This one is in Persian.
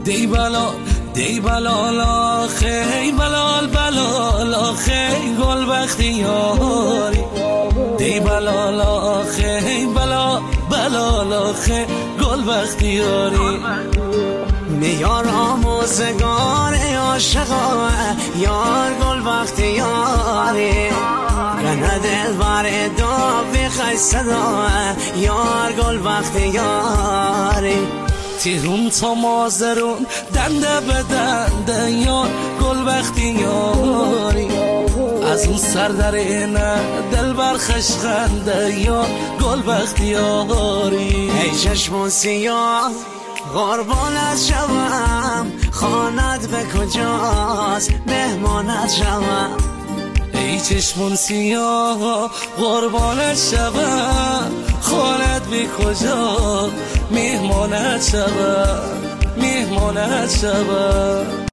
دی بلال آخی بلال آخی گل بختیاری دی بلال آخی بلال آخی گل بختیاری میار آموزگار عاشقا یار گل بختیاری کنه دل بر دو خیسته دا یار گل بختیاری تیرون تا مازرون دنده به دنده یار گل بختیاری از اون سر در اینه دل برخش خنده یار گل بختیاری ای چشمون سیاه قربانت شوم خانت به کجاست مهمانت شوم ای چشمون سیاه قربانت شوم خانت به کجا مهمانت شوم